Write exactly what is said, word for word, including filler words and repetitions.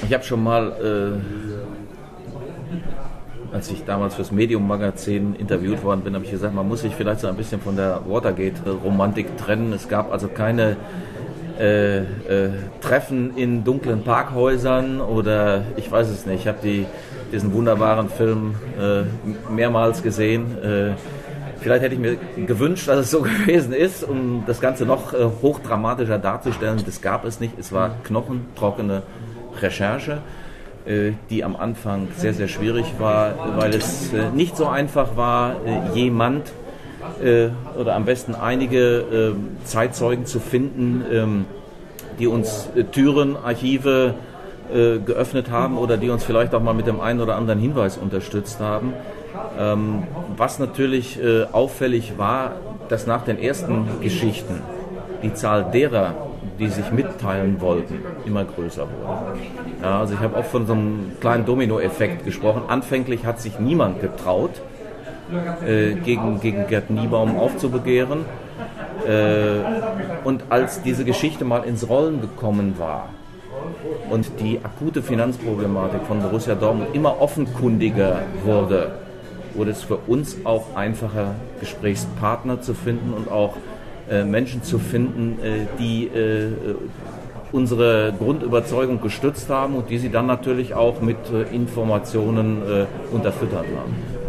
Ich habe schon mal, äh, als ich damals fürs Medium-Magazin interviewt worden bin, habe ich gesagt, man muss sich vielleicht so ein bisschen von der Watergate-Romantik trennen. Es gab also keine äh, äh, Treffen in dunklen Parkhäusern oder ich weiß es nicht. Ich habe die, diesen wunderbaren Film äh, mehrmals gesehen. Äh, Vielleicht hätte ich mir gewünscht, dass es so gewesen ist, um das Ganze noch äh, hochdramatischer darzustellen. Das gab es nicht. Es war knochentrockene Recherche, äh, die am Anfang sehr, sehr schwierig war, weil es äh, nicht so einfach war, äh, jemand äh, oder am besten einige äh, Zeitzeugen zu finden, ähm, die uns äh, Türen, Archive äh, geöffnet haben oder die uns vielleicht auch mal mit dem einen oder anderen Hinweis unterstützt haben. Ähm, was natürlich äh, auffällig war, dass nach den ersten Geschichten die Zahl derer, die sich mitteilen wollten, immer größer wurde. Ja, also ich habe auch von so einem kleinen Dominoeffekt gesprochen. Anfänglich hat sich niemand getraut, äh, gegen, gegen Gerd Niebaum aufzubegehren. Äh, und als diese Geschichte mal ins Rollen gekommen war und die akute Finanzproblematik von Borussia Dortmund immer offenkundiger wurde, wurde es für uns auch einfacher, Gesprächspartner zu finden und auch äh, Menschen zu finden, äh, die äh, unsere Grundüberzeugung gestützt haben und die sie dann natürlich auch mit äh, Informationen äh, unterfüttert haben.